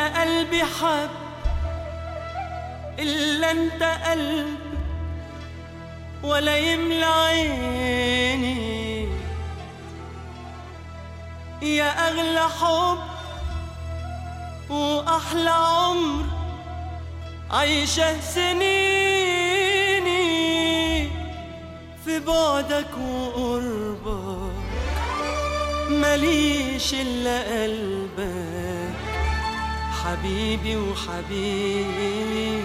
لا قلبي حب إلا انت قلب ولا يملى عيني، يا أغلى حب وأحلى عمر عايشة سنيني في بعدك وقربك، ماليش إلا قلبك حبيبي وحبيبي،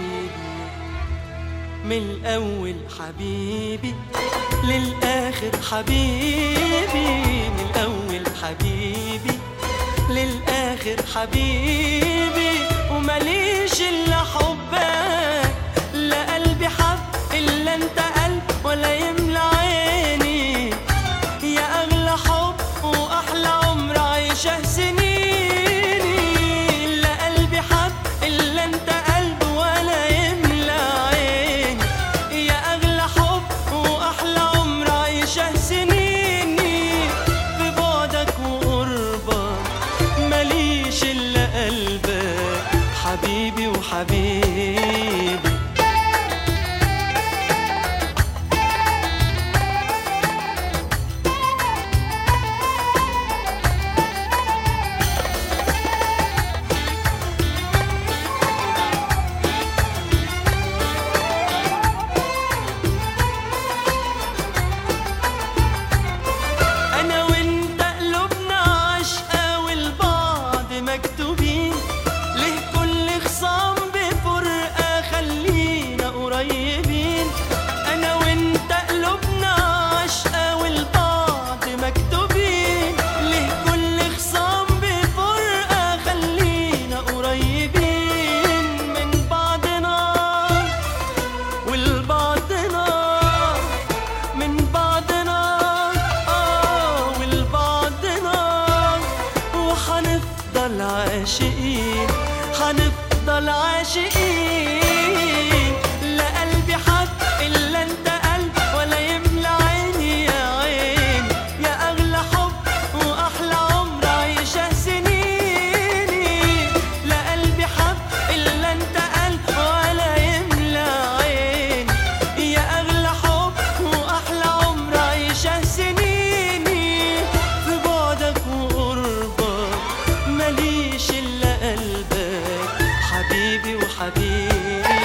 من الأول حبيبي للآخر حبيبي، من الأول حبيبي للآخر حبيبي، وماليش إلا حبك، لا قلبي حب إلا انت قلب ولا يملى عيني، يا أغلى حب وأحلى عمر عايشة سنيني، لا قلبي حب إلا انت قلب ولا يملى عيني، يا أغلى حب وأحلى عمر عايشة سنيني في بعدك وقربك، ماليش إلا قلبك حبيبي وحبيبي. عاشقين حنفضل عاشقين، لا قلبي حب إلا انت قلب ولا يملى عيني يا عين، يا أغلى حب وأحلى عمر عايشة سنيني، لا قلبي حب إلا انت قلب ولا يملى عين، يا أغلى حب وأحلى عمر عايشة سنيني في بعدك وقربك، ماليش إلا قلبك حبيبي وحبيبي.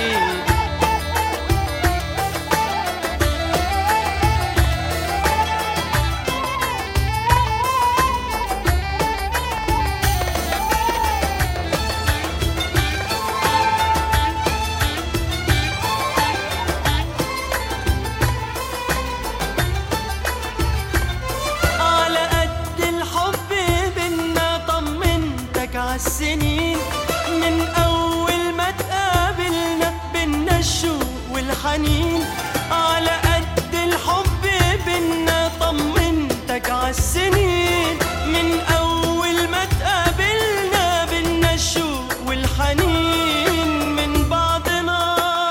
على قد الحب بينا طمنتك عالسنين، من أول ما تقابلنا بينا الشوق والحنين، على قد الحب بينا طمنتك عالسنين، من أول ما تقابلنا بينا الشوق والحنين، من بعضنا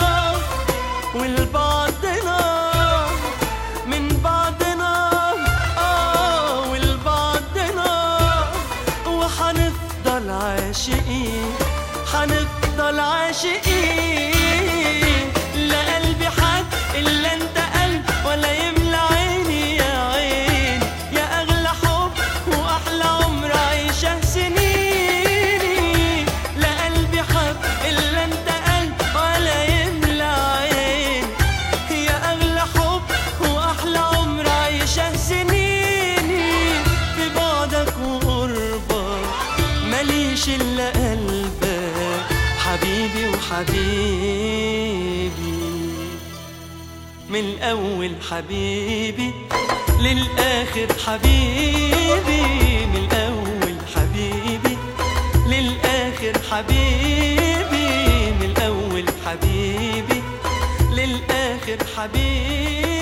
ولبعضنا، من بعضنا ولبعضنا، وحنفضل عاشقين حنفضل عاشقين، لا قلبي حد إلا انت قلب ولا يملى عيني يا عين، يا أغلى حب وأحلى عمر عايشة سنيني، لا قلبي حب إلا انت قلب ولا يملى عين، يا أغلى حب وأحلى عمر عايشة سنيني في بعدك وقربك، ماليش إلا قلبك حبيبي وحبيبي، من الأول حبيبي للآخر حبيبي، من الأول حبيبي للآخر حبيبي، من الأول حبيبي للآخر حبيبي.